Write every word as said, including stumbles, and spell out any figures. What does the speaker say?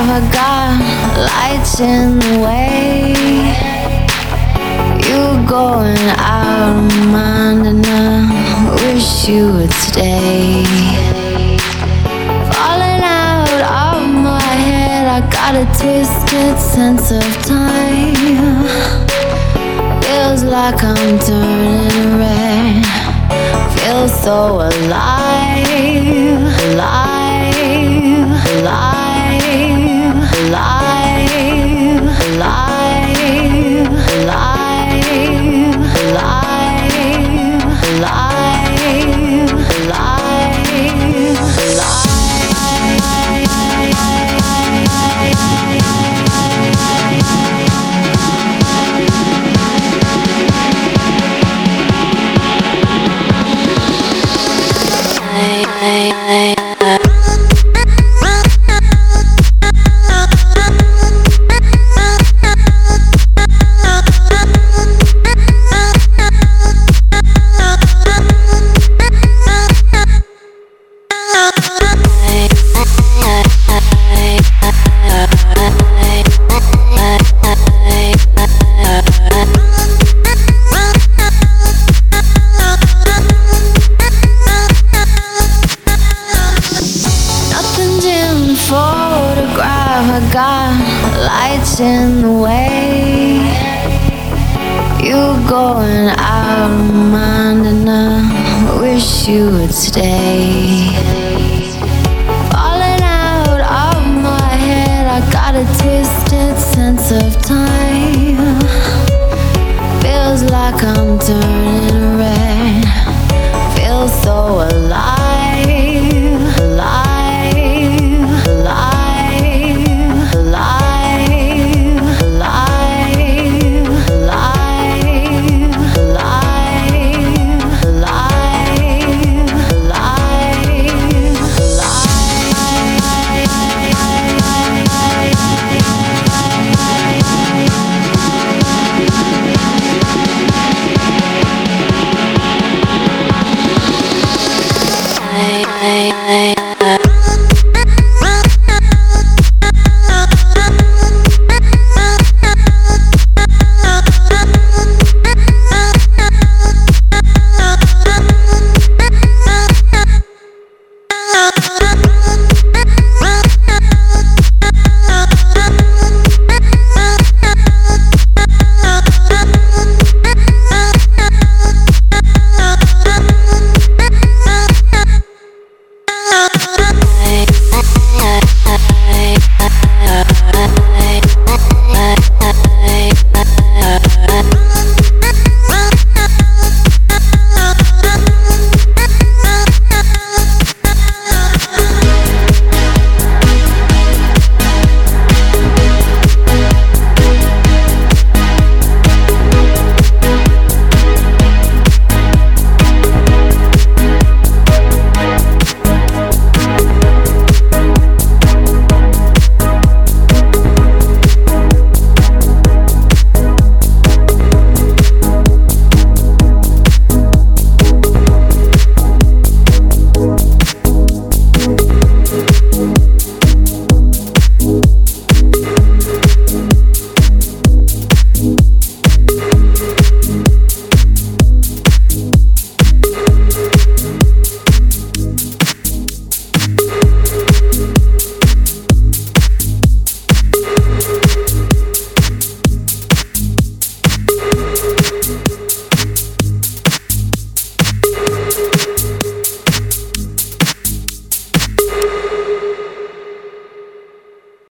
I got lights in the way. You going out of my mind and I wish you would stay. Falling out of my head, I got a twisted sense of time. Feels like I'm turning red. Feels so alive, alive, alive, alive, alive, alive, alive, alive, alive, alive. I got lights in the way. You going out of my mind and I wish you would stay. Falling out of my head, I got a twisted sense of time. Feels like I'm turning